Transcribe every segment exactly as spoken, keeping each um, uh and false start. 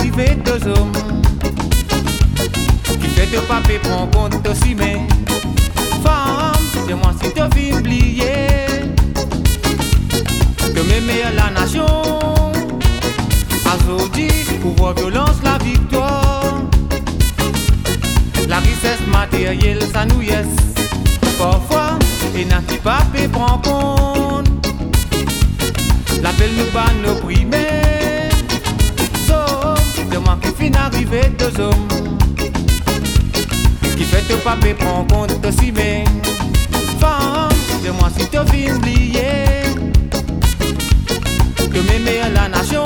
arrivée deux hommes qui fait te paper prend compte aussi mais femme, dis-moi si tu viens oublier que m'aimer la nation Azodi, pouvoir violence la victoire la richesse matérielle ça nous yes parfois et n'a qui paper prend compte l'appel nous pas nos primaires sauf de moi qui fin arrivé deux hommes qui fait te paper prend compte aussi mais femme de moi si te viens oublier que m'aimer la nation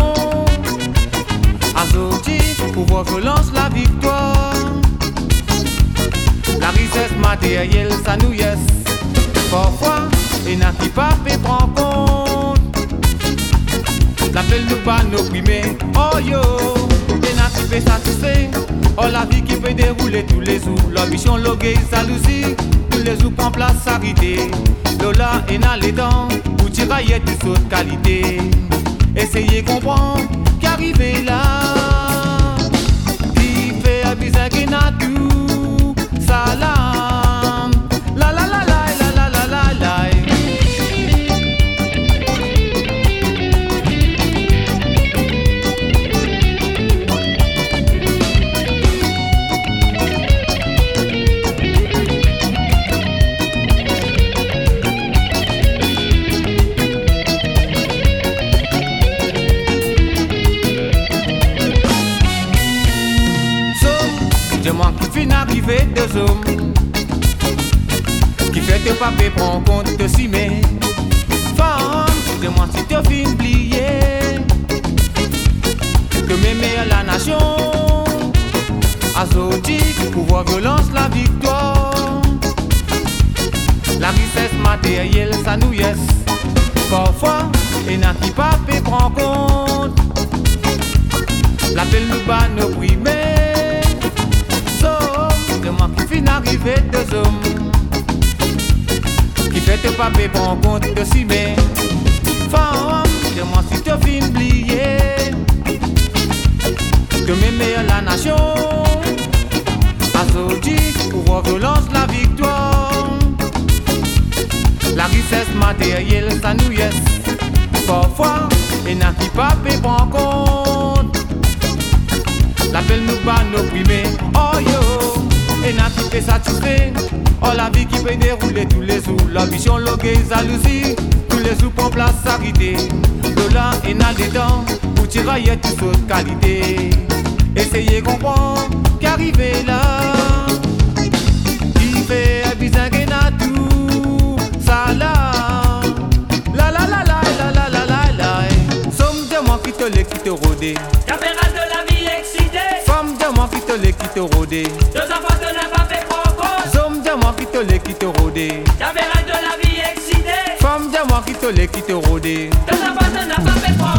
Azoti pouvoir violence la victoire la richesse matérielle ça nous yes parfois et n'a qui paper prend compte l'appel nous pas nos primés oh yo et n'a qui fait satisfait oh la vie qui peut dérouler tous les jours l'ambition loguer jalousie tous les jours prend place arrêté Lola et n'a les dents pour tirailler toute autre qualité essayez comprendre qu'arriver là qui fait un bizarre qui n'a tout salam la la la la la la la la la moi qui fin arrivé deux hommes qui fait te paper prend compte de si mais femme de moi si te fin oublier que m'aimer la nation Azodi pouvoir violence la victoire la richesse matérielle ça nous yes parfois et n'a qui paper prend compte l'appel nous pas nos primaires de moi qui fin arrivé deux hommes qui fait te paper prend compte de si mais femme de moi si te fin oublier que m'aimer la nation Azodi pouvoir violence la victoire la richesse matérielle ça nous yes parfois et n'a qui paper prend compte l'appel nous pas nos primés oh yo et n'a qui fait satisfait oh la vie qui peut dérouler tous les jours l'ambition loguer jalousie tous les jours prend place arrêté Lola et n'a des dents pour tirailler toute autre qualité essayez comprendre qu'arriver là qui fait un bizarre qui n'a tout salam la la la la la la la la la somme de moi qui te l'ai qui te rodé caméra de la vie excitée femme de moi qui te l'ai qui te rodé deux enfants de n'a pas fait prendre cause somme de moi qui te l'ai qui te rodé caméra de la vie excitée femme de moi qui te l'ai qui te rodé deux enfants de n'a pas fait prendre